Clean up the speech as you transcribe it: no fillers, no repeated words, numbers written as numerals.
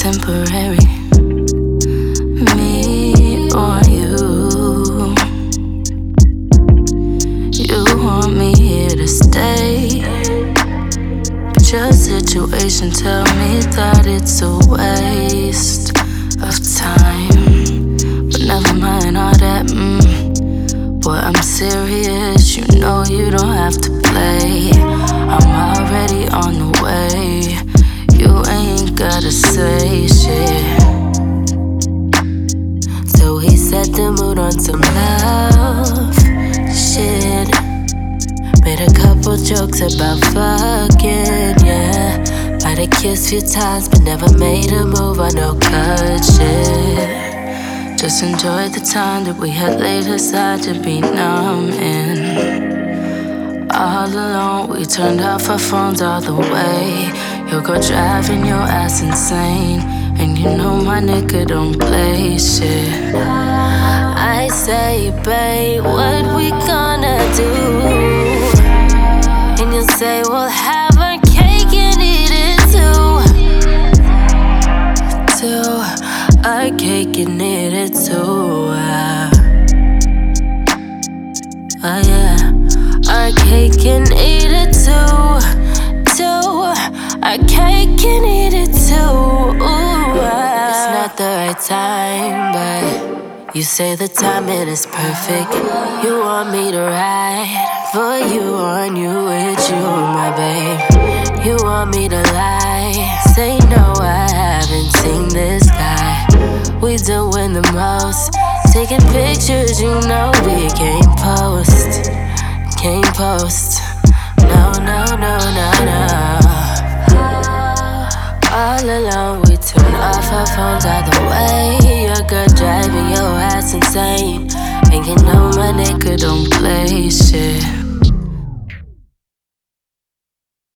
temporary. Me or you. You want me here to stay, but your situation tell me that it's a waste of time. But never mind all that, boy, I'm serious, you know you don't have to play. I'm already on the way, you ain't gotta say shit. So we set the mood on some love shit. Made a couple jokes about fucking, yeah. Might have kissed few times, but never made a move on no cut shit. Just enjoyed the time that we had laid aside to be numb in. All alone, we turned off our phones all the way. Your girl driving your ass insane, and you know my nigga don't play shit. I say, babe, what we gonna do? And you say, we'll have our cake and eat it too. Our cake and eat it too. Oh yeah, our cake and eat it too. Our cake and eat it too. It's not the right time, but you say the timing is perfect. You want me to ride for you, on you, with you, my babe. You want me to lie, say no, I haven't seen this guy. We doing the most, taking pictures, you know we can't post. No. All alone, we turn off our phones all the way. Your girl driving your ass insane, and you know my nigga don't play shit.